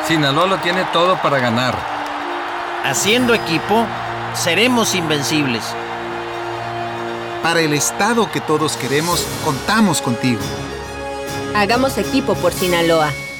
Sinaloa lo tiene todo para ganar. Haciendo equipo, seremos invencibles. Para el estado que todos queremos, contamos contigo. Hagamos equipo por Sinaloa.